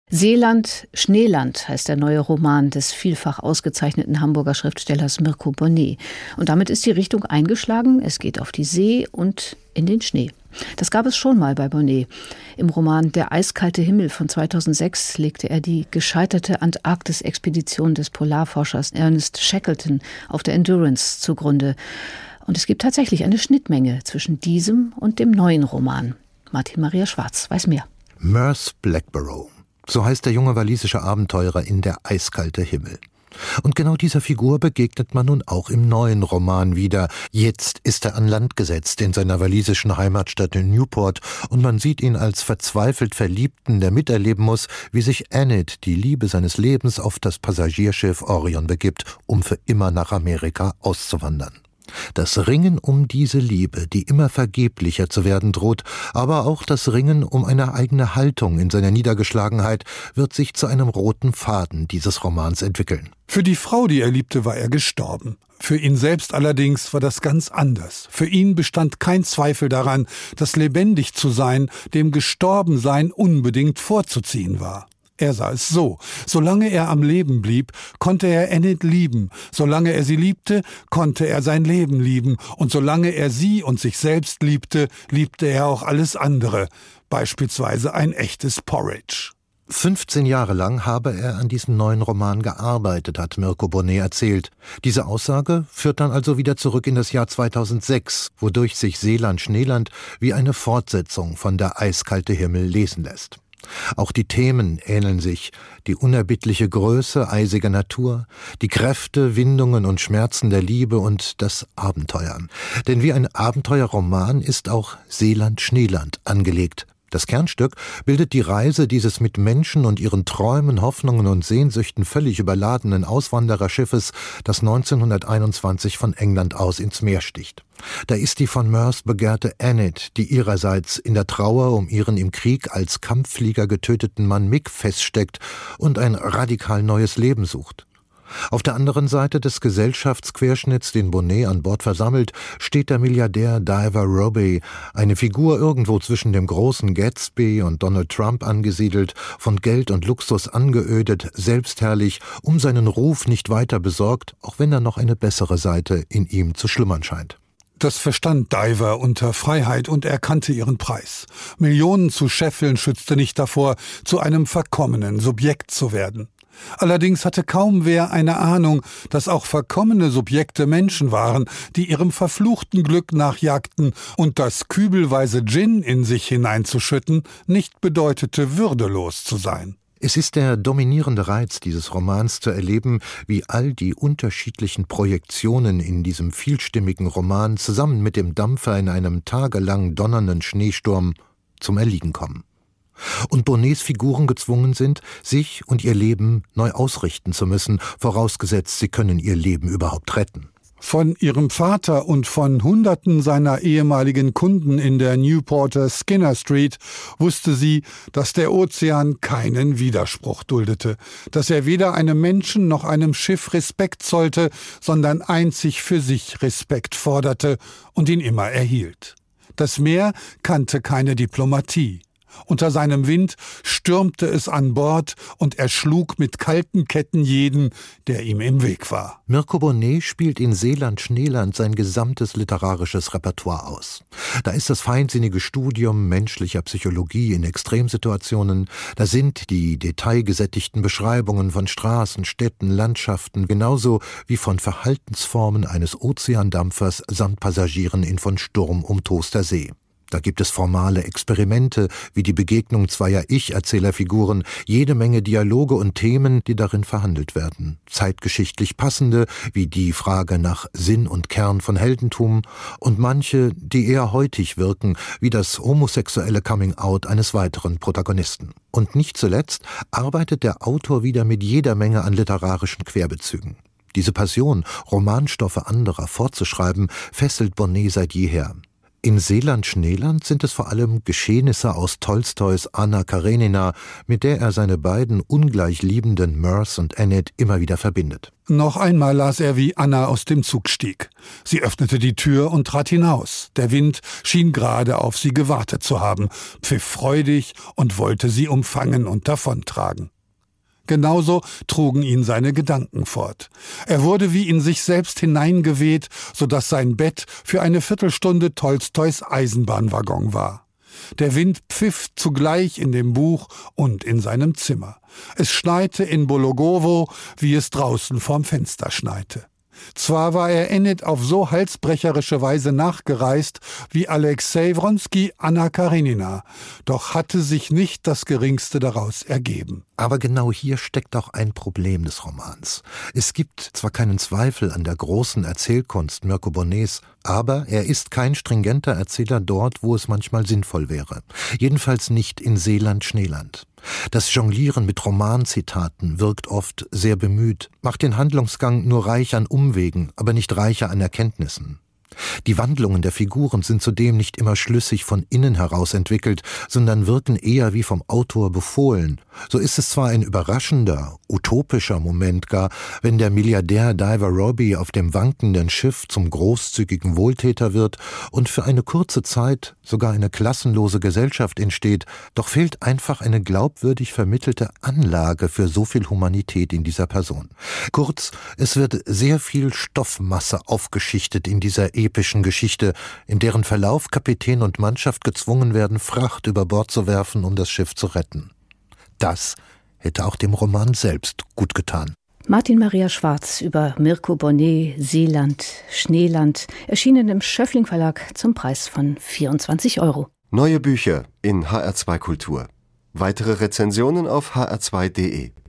Seeland, Schneeland heißt der neue Roman des vielfach ausgezeichneten Hamburger Schriftstellers Mirko Bonnet. Und damit ist die Richtung eingeschlagen, es geht auf die See und in den Schnee. Das gab es schon mal bei Bonnet. Im Roman Der eiskalte Himmel von 2006 legte er die gescheiterte Antarktis-Expedition des Polarforschers Ernest Shackleton auf der Endurance zugrunde. Und es gibt tatsächlich eine Schnittmenge zwischen diesem und dem neuen Roman. Martin Maria Schwarz weiß mehr. Merce Blackborough. So heißt der junge walisische Abenteurer in Der eiskalte Himmel. Und genau dieser Figur begegnet man nun auch im neuen Roman wieder. Jetzt ist er an Land gesetzt in seiner walisischen Heimatstadt in Newport und man sieht ihn als verzweifelt Verliebten, der miterleben muss, wie sich Enid, die Liebe seines Lebens, auf das Passagierschiff Orion begibt, um für immer nach Amerika auszuwandern. Das Ringen um diese Liebe, die immer vergeblicher zu werden droht, aber auch das Ringen um eine eigene Haltung in seiner Niedergeschlagenheit wird sich zu einem roten Faden dieses Romans entwickeln. Für die Frau, die er liebte, war er gestorben. Für ihn selbst allerdings war das ganz anders. Für ihn bestand kein Zweifel daran, dass lebendig zu sein dem Gestorbensein unbedingt vorzuziehen war. Er sah es so: Solange er am Leben blieb, konnte er Enid lieben. Solange er sie liebte, konnte er sein Leben lieben. Und solange er sie und sich selbst liebte, liebte er auch alles andere. Beispielsweise ein echtes Porridge. 15 Jahre lang habe er an diesem neuen Roman gearbeitet, hat Mirko Bonnet erzählt. Diese Aussage führt dann also wieder zurück in das Jahr 2006, wodurch sich Seeland, Schneeland wie eine Fortsetzung von Der eiskalte Himmel lesen lässt. Auch die Themen ähneln sich: die unerbittliche Größe eisiger Natur, die Kräfte, Windungen und Schmerzen der Liebe und das Abenteuer. Denn wie ein Abenteuerroman ist auch Seeland, Schneeland angelegt. Das Kernstück bildet die Reise dieses mit Menschen und ihren Träumen, Hoffnungen und Sehnsüchten völlig überladenen Auswandererschiffes, das 1921 von England aus ins Meer sticht. Da ist die von Merce begehrte Enid, die ihrerseits in der Trauer um ihren im Krieg als Kampfflieger getöteten Mann Mick feststeckt und ein radikal neues Leben sucht. Auf der anderen Seite des Gesellschaftsquerschnitts, den Bonnet an Bord versammelt, steht der Milliardär Diver Robbie, eine Figur irgendwo zwischen dem großen Gatsby und Donald Trump angesiedelt, von Geld und Luxus angeödet, selbstherrlich, um seinen Ruf nicht weiter besorgt, auch wenn da noch eine bessere Seite in ihm zu schlummern scheint. Das verstand Diver unter Freiheit und er kannte ihren Preis. Millionen zu scheffeln schützte nicht davor, zu einem verkommenen Subjekt zu werden. Allerdings hatte kaum wer eine Ahnung, dass auch verkommene Subjekte Menschen waren, die ihrem verfluchten Glück nachjagten und das kübelweise Gin in sich hineinzuschütten nicht bedeutete, würdelos zu sein. Es ist der dominierende Reiz dieses Romans zu erleben, wie all die unterschiedlichen Projektionen in diesem vielstimmigen Roman zusammen mit dem Dampfer in einem tagelang donnernden Schneesturm zum Erliegen kommen. Und Bonnets Figuren gezwungen sind, sich und ihr Leben neu ausrichten zu müssen, vorausgesetzt, sie können ihr Leben überhaupt retten. Von ihrem Vater und von Hunderten seiner ehemaligen Kunden in der Newporter Skinner Street wusste sie, dass der Ozean keinen Widerspruch duldete, dass er weder einem Menschen noch einem Schiff Respekt zollte, sondern einzig für sich Respekt forderte und ihn immer erhielt. Das Meer kannte keine Diplomatie. Unter seinem Wind stürmte es an Bord und erschlug mit kalten Ketten jeden, der ihm im Weg war. Mirko Bonnet spielt in Seeland, Schneeland sein gesamtes literarisches Repertoire aus. Da ist das feinsinnige Studium menschlicher Psychologie in Extremsituationen, da sind die detailgesättigten Beschreibungen von Straßen, Städten, Landschaften, genauso wie von Verhaltensformen eines Ozeandampfers samt Passagieren in von Sturm umtoster See. Da gibt es formale Experimente, wie die Begegnung zweier Ich-Erzählerfiguren, jede Menge Dialoge und Themen, die darin verhandelt werden. Zeitgeschichtlich passende, wie die Frage nach Sinn und Kern von Heldentum, und manche, die eher heutig wirken, wie das homosexuelle Coming-out eines weiteren Protagonisten. Und nicht zuletzt arbeitet der Autor wieder mit jeder Menge an literarischen Querbezügen. Diese Passion, Romanstoffe anderer fortzuschreiben, fesselt Bonnet seit jeher. In Seeland-Schneeland sind es vor allem Geschehnisse aus Tolstois Anna Karenina, mit der er seine beiden ungleich liebenden Merce und Enid immer wieder verbindet. Noch einmal las er, wie Anna aus dem Zug stieg. Sie öffnete die Tür und trat hinaus. Der Wind schien gerade auf sie gewartet zu haben, pfiff freudig und wollte sie umfangen und davontragen. Genauso trugen ihn seine Gedanken fort. Er wurde wie in sich selbst hineingeweht, sodass sein Bett für eine Viertelstunde Tolstois Eisenbahnwaggon war. Der Wind pfiff zugleich in dem Buch und in seinem Zimmer. Es schneite in Bologowo, wie es draußen vorm Fenster schneite. Zwar war er Enid auf so halsbrecherische Weise nachgereist wie Alexei Wronski Anna Karenina, doch hatte sich nicht das Geringste daraus ergeben. Aber genau hier steckt auch ein Problem des Romans. Es gibt zwar keinen Zweifel an der großen Erzählkunst Mirko Bonnets, aber er ist kein stringenter Erzähler dort, wo es manchmal sinnvoll wäre. Jedenfalls nicht in Seeland-Schneeland. Das Jonglieren mit Romanzitaten wirkt oft sehr bemüht, macht den Handlungsgang nur reich an Umwegen, aber nicht reicher an Erkenntnissen. Die Wandlungen der Figuren sind zudem nicht immer schlüssig von innen heraus entwickelt, sondern wirken eher wie vom Autor befohlen. So ist es zwar ein überraschender, utopischer Moment gar, wenn der Milliardär Diver Robbie auf dem wankenden Schiff zum großzügigen Wohltäter wird und für eine kurze Zeit sogar eine klassenlose Gesellschaft entsteht, doch fehlt einfach eine glaubwürdig vermittelte Anlage für so viel Humanität in dieser Person. Kurz, es wird sehr viel Stoffmasse aufgeschichtet in dieser epischen Geschichte, in deren Verlauf Kapitän und Mannschaft gezwungen werden, Fracht über Bord zu werfen, um das Schiff zu retten. Das hätte auch dem Roman selbst gut getan. Martin Maria Schwarz über Mirko Bonnet, Seeland, Schneeland, erschienen im Schöffling Verlag zum Preis von 24 €. Neue Bücher in HR2 Kultur. Weitere Rezensionen auf hr2.de.